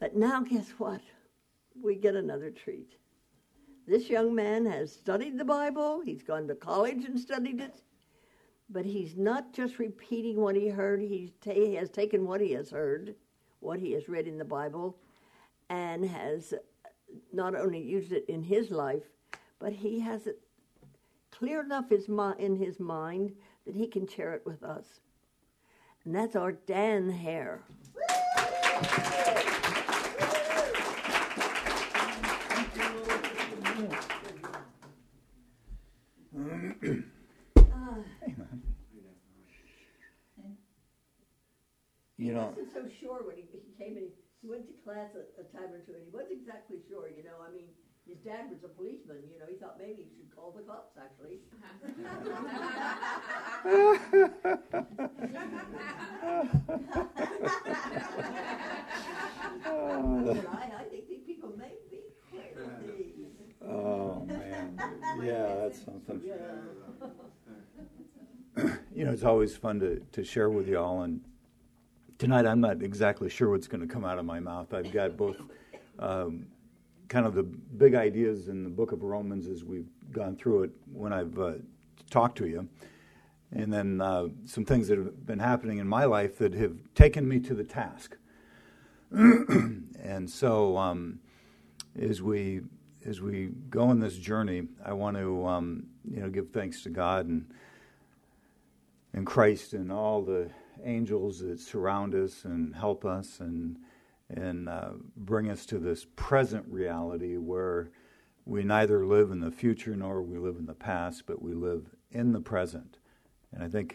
But now, guess what? We get another treat. This young man has studied the Bible. He's gone to college and studied it. But he's not just repeating what he heard. He has taken what he has heard, what he has read in the Bible, and has not only used it in his life, but he has it clear enough in his mind that he can share it with us. And that's our Dan Hare. You know, he wasn't so sure when he came in. He went to class a time or two, and he wasn't exactly sure. I mean, his dad was a policeman. He thought maybe he should call the cops. Actually. I think these people may be crazy. Oh man, yeah, that's something. It's always fun to share with you all, and tonight I'm not exactly sure what's going to come out of my mouth. I've got both kind of the big ideas in the book of Romans as we've gone through it when I've talked to you, and then some things that have been happening in my life that have taken me to the task. And so as we go on this journey, I want to give thanks to God and Christ and all the angels that surround us and help us and bring us to this present reality where we neither live in the future nor we live in the past, but we live in the present. And I think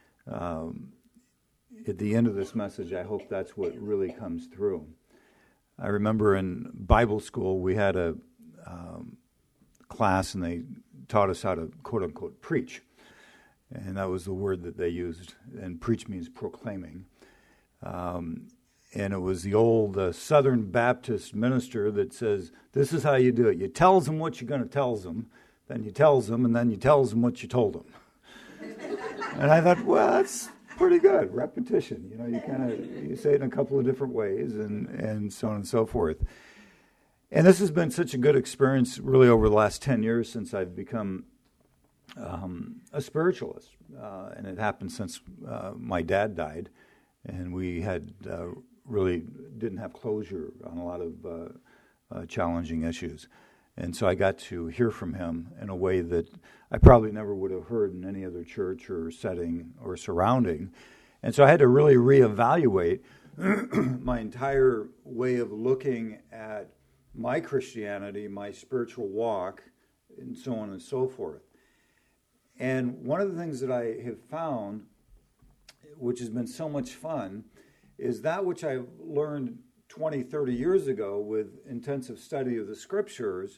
at the end of this message, I hope that's what really comes through. I remember in Bible school, we had a class, and they taught us how to, quote-unquote, preach. And that was the word that they used. And preach means proclaiming. And it was the old Southern Baptist minister that says, this is how you do it. You tells them what you're going to tell them, then you tells them, and then you tells them what you told them. And I thought, well, that's pretty good. Repetition. You say it in a couple of different ways, and so on and so forth. And this has been such a good experience really over the last 10 years since I've become a spiritualist. And it happened since my dad died, and we had really didn't have closure on a lot of challenging issues. And so I got to hear from him in a way that I probably never would have heard in any other church or setting or surrounding. And so I had to really reevaluate my entire way of looking at my Christianity, my spiritual walk, and so on and so forth. And one of the things that I have found, which has been so much fun, is that which I learned 20, 30 years ago with intensive study of the Scriptures.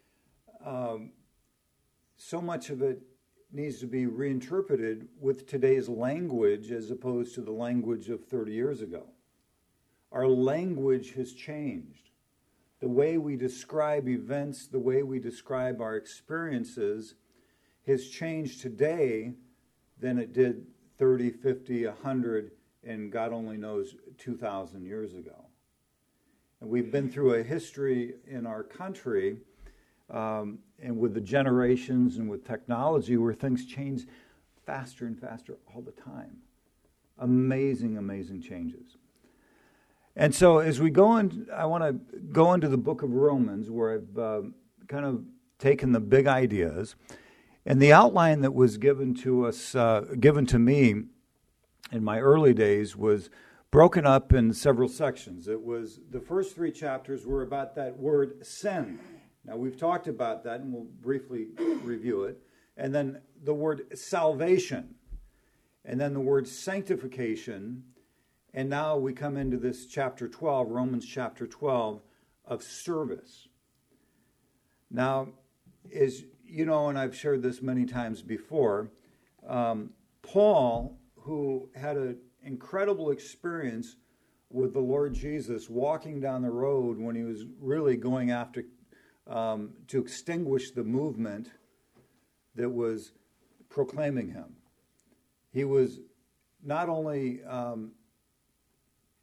So much of it needs to be reinterpreted with today's language as opposed to the language of 30 years ago. Our language has changed. The way we describe events, the way we describe our experiences has changed today than it did 30, 50, 100, and God only knows 2,000 years ago. And we've been through a history in our country and with the generations and with technology where things change faster and faster all the time. Amazing, amazing changes. And so as we go in, I want to go into the book of Romans where I've kind of taken the big ideas. And the outline that was given to us, given to me in my early days was broken up in several sections. It was, the first 3 chapters were about that word sin. Now we've talked about that and we'll briefly review it. And then the word salvation. And then the word sanctification. And now we come into this chapter 12, Romans chapter 12, of service. Now, as you know, and I've shared this many times before, Paul, who had an incredible experience with the Lord Jesus walking down the road when he was really going after to extinguish the movement that was proclaiming him. He was not only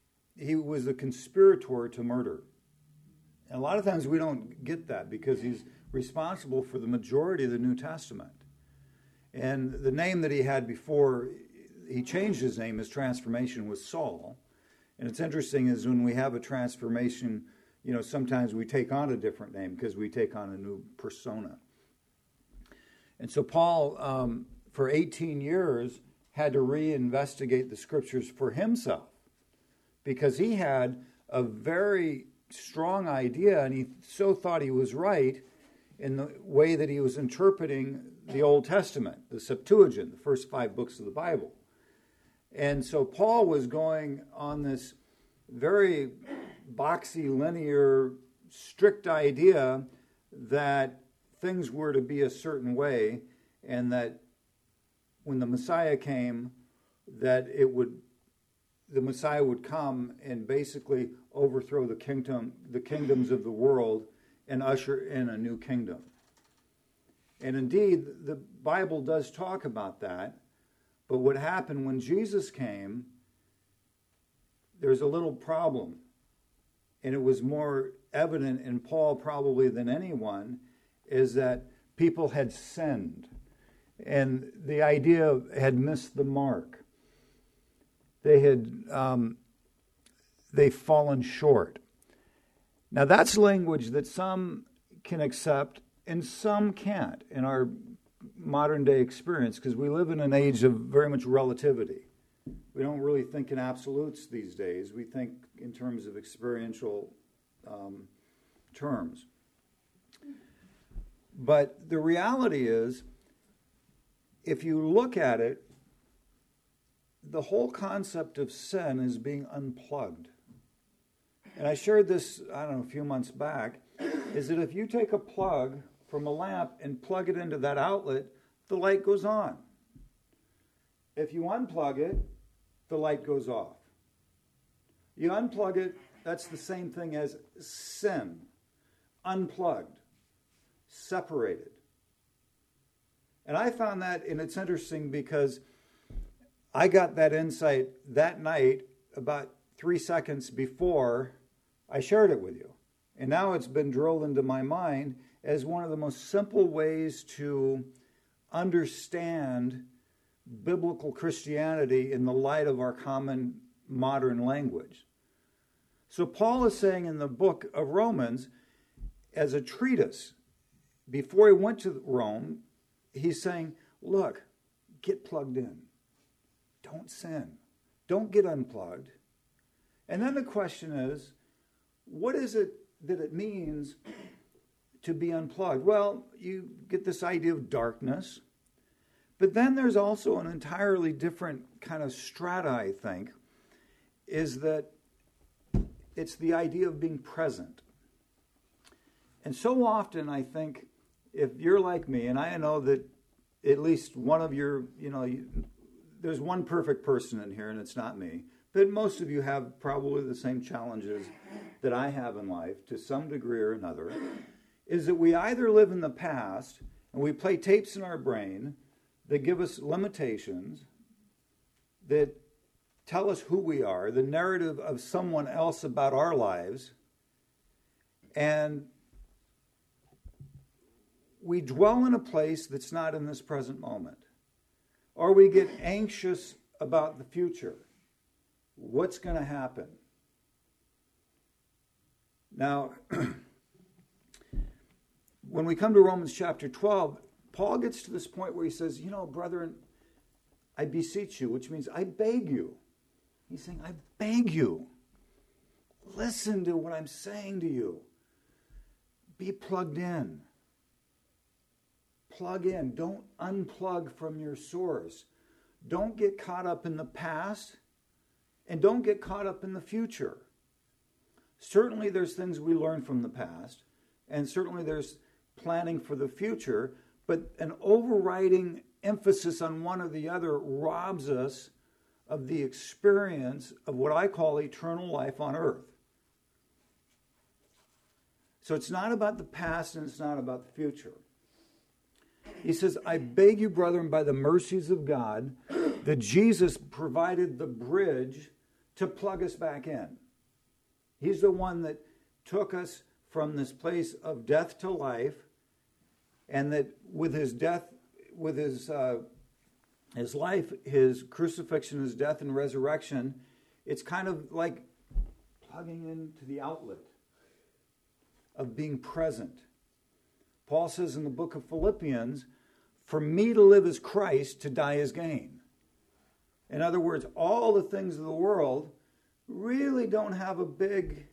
he was a conspirator to murder. And a lot of times we don't get that because he's responsible for the majority of the New Testament. And the name that he had before, he changed his name, his transformation was Saul. And it's interesting is when we have a transformation, sometimes we take on a different name because we take on a new persona. And so Paul, for 18 years, had to reinvestigate the scriptures for himself because he had a very strong idea and he so thought he was right in the way that he was interpreting the Old Testament, the Septuagint, the first 5 books of the Bible. And so Paul was going on this very boxy, linear, strict idea that things were to be a certain way and that when the Messiah came, that the Messiah would come and basically overthrow the kingdoms of the world and usher in a new kingdom. And indeed, the Bible does talk about that. But what happened when Jesus came, there's a little problem. And it was more evident in Paul probably than anyone, is that people had sinned. And the idea had missed the mark. They've fallen short. Now that's language that some can accept and some can't in our modern day experience because we live in an age of very much relativity. We don't really think in absolutes these days. We think in terms of experiential terms. But the reality is, if you look at it, the whole concept of sin is being unplugged. And I shared this, a few months back, is that if you take a plug from a lamp and plug it into that outlet, the light goes on. If you unplug it, the light goes off. You unplug it, that's the same thing as sin. Unplugged, separated. And I found that, and it's interesting because I got that insight that night about 3 seconds before I shared it with you. And now it's been drilled into my mind as one of the most simple ways to understand biblical Christianity in the light of our common modern language. So Paul is saying in the book of Romans, as a treatise, before he went to Rome, he's saying, look, get plugged in. Don't sin. Don't get unplugged. And then the question is, what is it that it means to be unplugged? Well, you get this idea of darkness, but then there's also an entirely different kind of strata, I think, is that it's the idea of being present. And so often, I think, if you're like me, and I know that at least one of your, there's one perfect person in here, and it's not me, but most of you have probably the same challenges that I have in life to some degree or another, is that we either live in the past and we play tapes in our brain that give us limitations, that tell us who we are, the narrative of someone else about our lives, and we dwell in a place that's not in this present moment. Or we get anxious about the future. What's going to happen? Now, when we come to Romans chapter 12, Paul gets to this point where he says, brethren, I beseech you, which means I beg you. He's saying, I beg you. Listen to what I'm saying to you. Be plugged in. Plug in. Don't unplug from your source. Don't get caught up in the past, and don't get caught up in the future. Certainly there's things we learn from the past, and certainly there's planning for the future, but an overriding emphasis on one or the other robs us of the experience of what I call eternal life on earth. So it's not about the past and it's not about the future. He says, I beg you, brethren, by the mercies of God, that Jesus provided the bridge to plug us back in. He's the one that took us from this place of death to life, and that with his death, with his life, his crucifixion, his death and resurrection, it's kind of like plugging into the outlet of being present. Paul says in the book of Philippians, for me to live is Christ, to die is gain. In other words, all the things of the world really don't have a big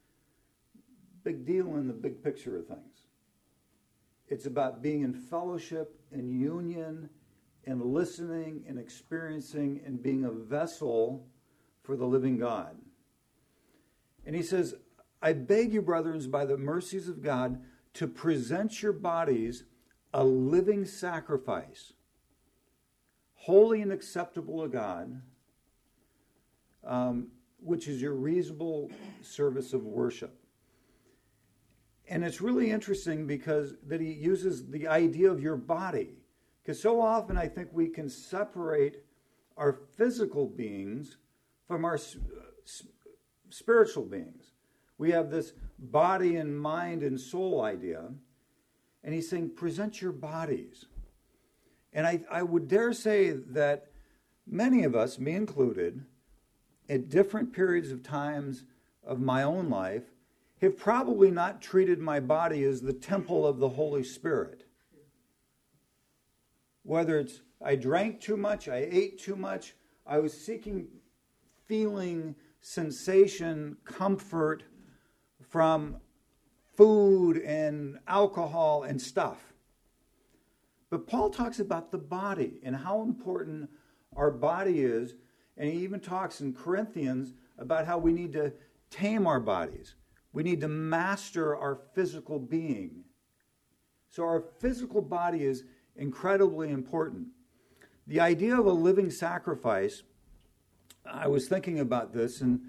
deal in the big picture of things. It's about being in fellowship and union and listening and experiencing and being a vessel for the living God. And he says, I beg you, brothers, by the mercies of God, to present your bodies a living sacrifice, holy and acceptable to God, which is your reasonable service of worship. And it's really interesting because that he uses the idea of your body. Because so often I think we can separate our physical beings from our spiritual beings. We have this body and mind and soul idea. And he's saying, present your bodies. And I would dare say that many of us, me included, at different periods of times of my own life, have probably not treated my body as the temple of the Holy Spirit. Whether it's I drank too much, I ate too much, I was seeking feeling, sensation, comfort from food and alcohol and stuff. But Paul talks about the body and how important our body is, and he even talks in Corinthians about how we need to tame our bodies. We need to master our physical being. So our physical body is incredibly important. The idea of a living sacrifice, I was thinking about this, and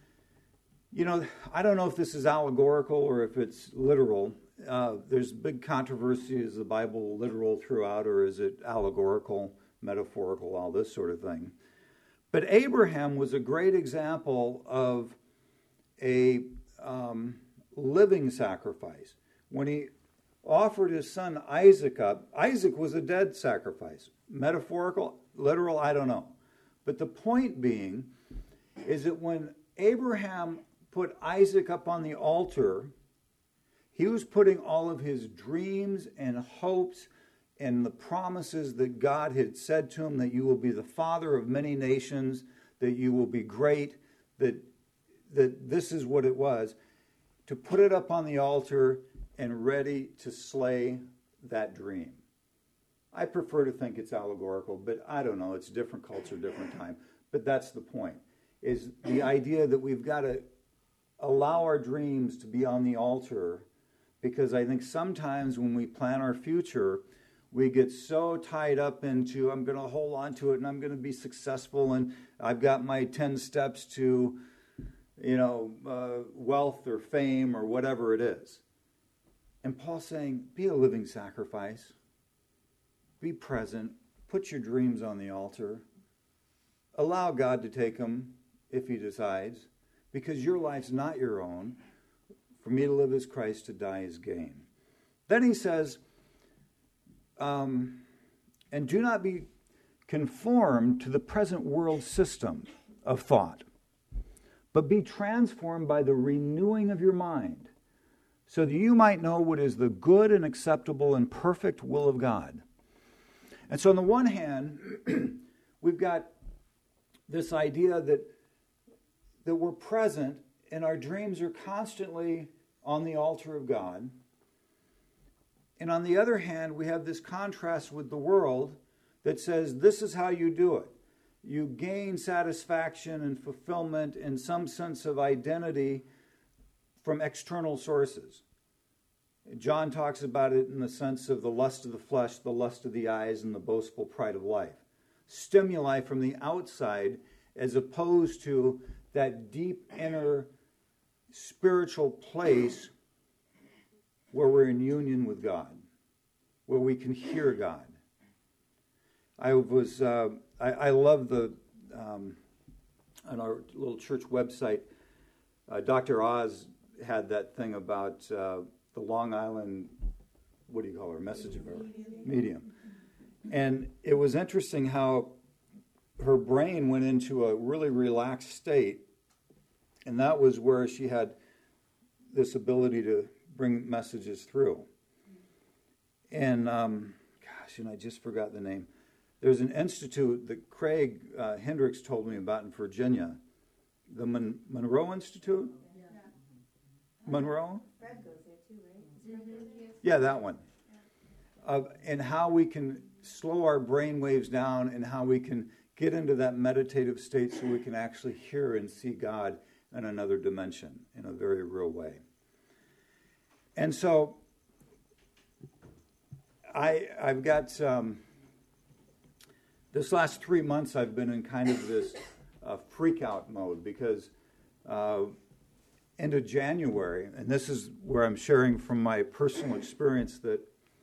I don't know if this is allegorical or if it's literal. There's big controversy, is the Bible literal throughout, or is it allegorical, metaphorical, all this sort of thing. But Abraham was a great example of a living sacrifice. When he offered his son Isaac up, Isaac was a dead sacrifice. Metaphorical, literal, I don't know. But the point being is that when Abraham put Isaac up on the altar, he was putting all of his dreams and hopes and the promises that God had said to him, that you will be the father of many nations, that you will be great, that this is what it was, to put it up on the altar and ready to slay that dream. I prefer to think it's allegorical, but I don't know. It's different culture, different time. But that's the point, is the idea that we've got to allow our dreams to be on the altar, because I think sometimes when we plan our future, we get so tied up into, I'm going to hold on to it and I'm going to be successful and I've got my 10 steps to, wealth or fame or whatever it is. And Paul's saying, be a living sacrifice. Be present. Put your dreams on the altar. Allow God to take them if he decides, because your life's not your own. For me to live is Christ, to die is gain. Then he says, and do not be conformed to the present world system of thought, but be transformed by the renewing of your mind, so that you might know what is the good and acceptable and perfect will of God. And so on the one hand, we've got this idea that we're present and our dreams are constantly on the altar of God. And on the other hand, we have this contrast with the world that says this is how you do it. You gain satisfaction and fulfillment and some sense of identity from external sources. John talks about it in the sense of the lust of the flesh, the lust of the eyes, and the boastful pride of life. Stimuli from the outside as opposed to that deep inner spiritual place where we're in union with God, where we can hear God. I love on our little church website, Dr. Oz had that thing about the Long Island, what do you call her, message of her? Medium. And it was interesting how her brain went into a really relaxed state, and that was where she had this ability to bring messages through. And, and I just forgot the name. There's an institute that Craig Hendricks told me about in Virginia, the Monroe Institute? Yeah. Monroe? Fred goes there too, right? Yeah, that one. And how we can slow our brain waves down and how we can get into that meditative state so we can actually hear and see God in another dimension in a very real way. And so I've got this last 3 months I've been in kind of this freak out mode because end of January, and this is where I'm sharing from my personal experience that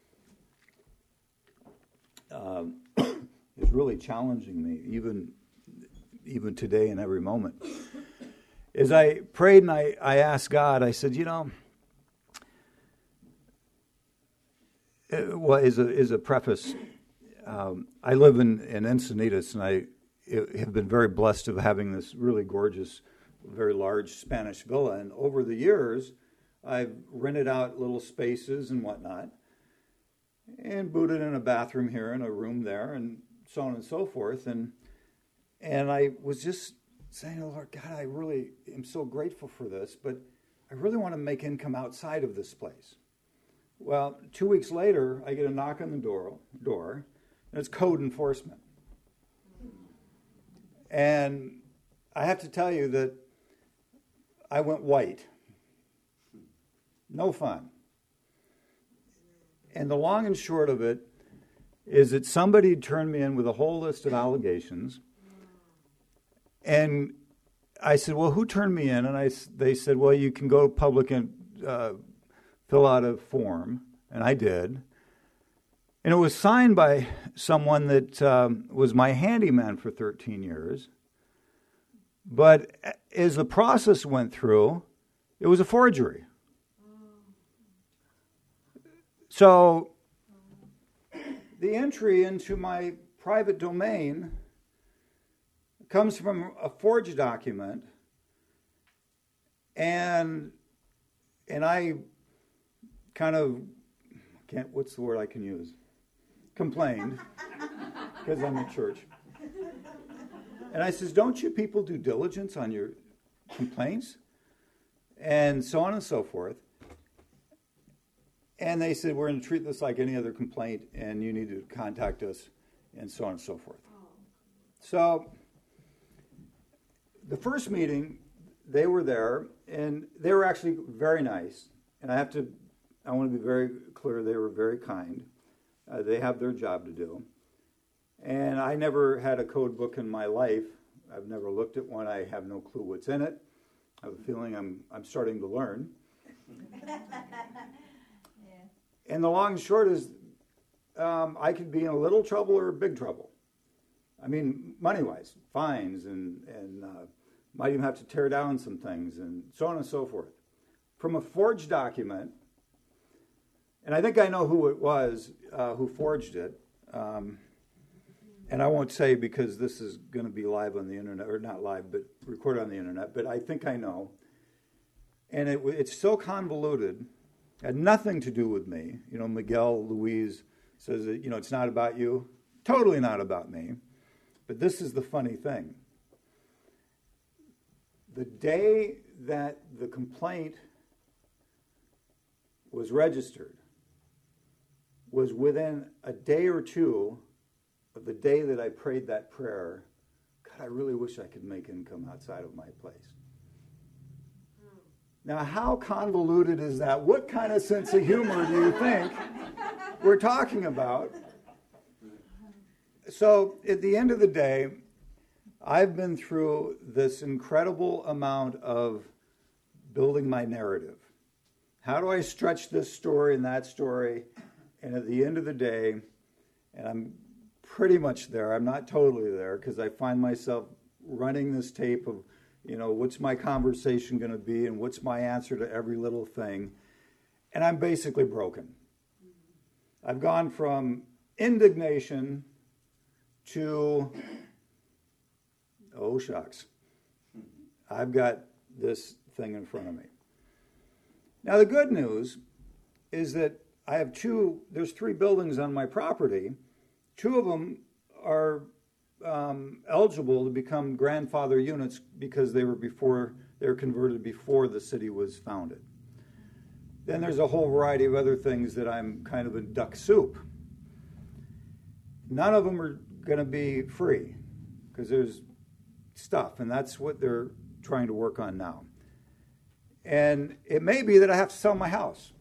is really challenging me, even today and every moment. As I prayed and I asked God, I said, as a preface, I live in Encinitas, and I have been very blessed of having this really gorgeous, very large Spanish villa. And over the years, I've rented out little spaces and whatnot, and booted in a bathroom here and a room there, and so on and so forth. And I was just saying, Lord God, I really am so grateful for this, but I really want to make income outside of this place. Well, 2 weeks later, I get a knock on the door, and it's code enforcement. And I have to tell you that I went white. No fun. And the long and short of it is that somebody turned me in with a whole list of allegations. And I said, well, who turned me in? And they said, well, you can go public and fill out a form. And I did. And it was signed by someone that was my handyman for 13 years. But as the process went through, it was a forgery. So the entry into my private domain comes from a forged document, and I kind of what's the word I can use? Complained, because I'm at church. And I says, don't you people do diligence on your complaints? And so on and so forth. And they said, we're going to treat this like any other complaint, and you need to contact us, and so on and so forth. So the first meeting, they were there, and they were actually very nice. And I want to be very clear, they were very kind. They have their job to do. And I never had a code book in my life. I've never looked at one. I have no clue what's in it. I have a feeling I'm starting to learn. And the long and short is I could be in a little trouble or big trouble. I mean, money-wise, fines, and might even have to tear down some things, and so on and so forth. From a forged document, and I think I know who it was who forged it, and I won't say because this is going to be live on the internet, or not live, but recorded on the internet, but I think I know. And it's so convoluted, had nothing to do with me. Miguel Luis says that, it's not about you. Totally not about me. But this is the funny thing. The day that the complaint was registered was within a day or two of the day that I prayed that prayer. God, I really wish I could make income outside of my place. Now, how convoluted is that? What kind of sense of humor do you think we're talking about? So, at the end of the day, I've been through this incredible amount of building my narrative. How do I stretch this story and that story? And at the end of the day, and I'm pretty much there, I'm not totally there, because I find myself running this tape of what's my conversation going to be and what's my answer to every little thing. And I'm basically broken. I've gone from indignation to, oh shucks, I've got this thing in front of me. Now the good news is that I have there's 3 buildings on my property. 2 of them are eligible to become grandfather units because they were converted before the city was founded. Then there's a whole variety of other things that I'm kind of in duck soup. None of them are going to be free because there's stuff, and that's what they're trying to work on now. And it may be that I have to sell my house.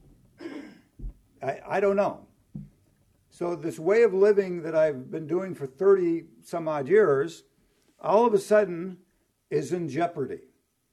I don't know. So this way of living that I've been doing for 30 some odd years, all of a sudden is in jeopardy.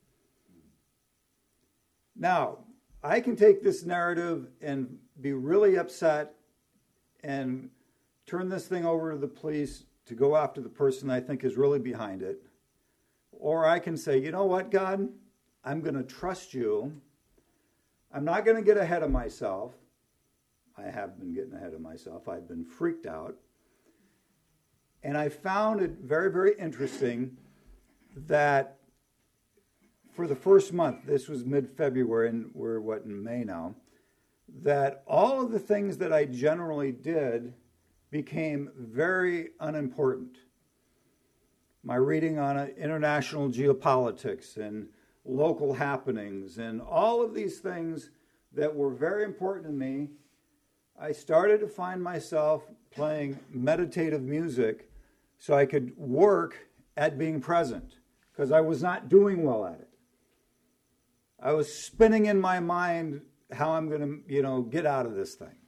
Now, I can take this narrative and be really upset and turn this thing over to the police to go after the person I think is really behind it. Or I can say, you know what, God? I'm going to trust you. I'm not going to get ahead of myself. I have been getting ahead of myself. I've been freaked out. And I found it very, very interesting that for the first month, this was mid-February, and we're in May now, that all of the things that I generally did became very unimportant. My reading on international geopolitics and local happenings and all of these things that were very important to me, I started to find myself playing meditative music so I could work at being present because I was not doing well at it. I was spinning in my mind how I'm going to, get out of this thing.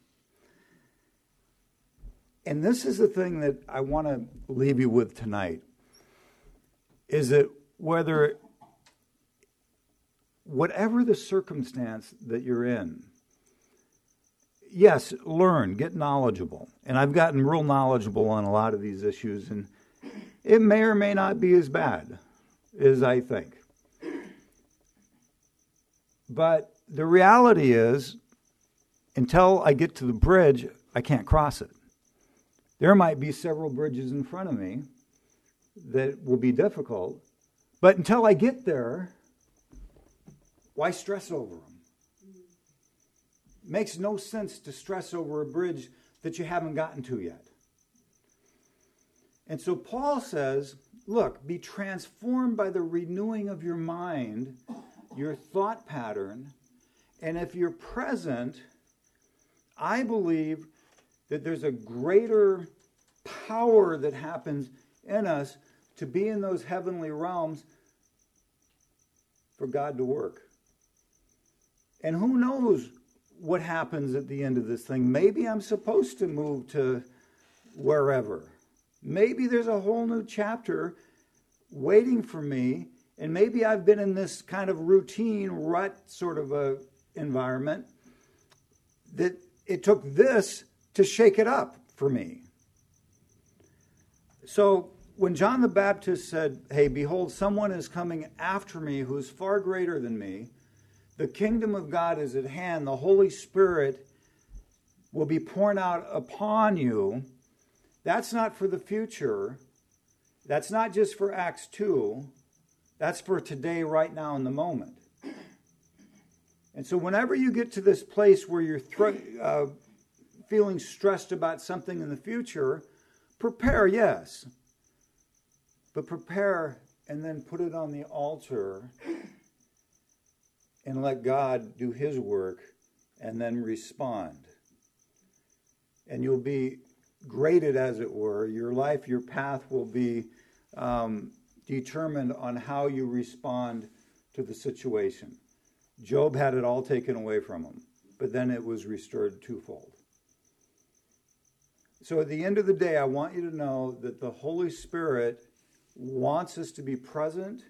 And this is the thing that I want to leave you with tonight, is that whatever the circumstance that you're in, yes, learn, get knowledgeable. And I've gotten real knowledgeable on a lot of these issues, and it may or may not be as bad as I think. But the reality is, until I get to the bridge, I can't cross it. There might be several bridges in front of me that will be difficult, but until I get there, why stress over them? It makes no sense to stress over a bridge that you haven't gotten to yet. And so Paul says, look, be transformed by the renewing of your mind, your thought pattern, and if you're present, I believe that there's a greater power that happens in us to be in those heavenly realms for God to work. And who knows what happens at the end of this thing? Maybe I'm supposed to move to wherever. Maybe there's a whole new chapter waiting for me, and maybe I've been in this kind of routine rut sort of a environment that it took this to shake it up for me. So when John the Baptist said, hey, behold, someone is coming after me who is far greater than me, the kingdom of God is at hand, the Holy Spirit will be poured out upon you. That's not for the future. That's not just for Acts 2. That's for today, right now, in the moment. And so whenever you get to this place where you're feeling stressed about something in the future, prepare, yes. But prepare and then put it on the altar and let God do his work and then respond. And you'll be graded, as it were. Your life, your path will be determined on how you respond to the situation. Job had it all taken away from him, but then it was restored twofold. So at the end of the day, I want you to know that the Holy Spirit wants us to be present,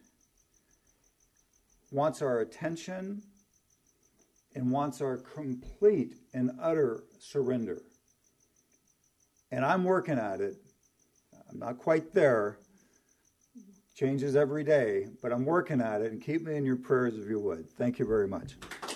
wants our attention, and wants our complete and utter surrender. And I'm working at it. I'm not quite there. Changes every day, but I'm working at it, and keep me in your prayers if you would. Thank you very much.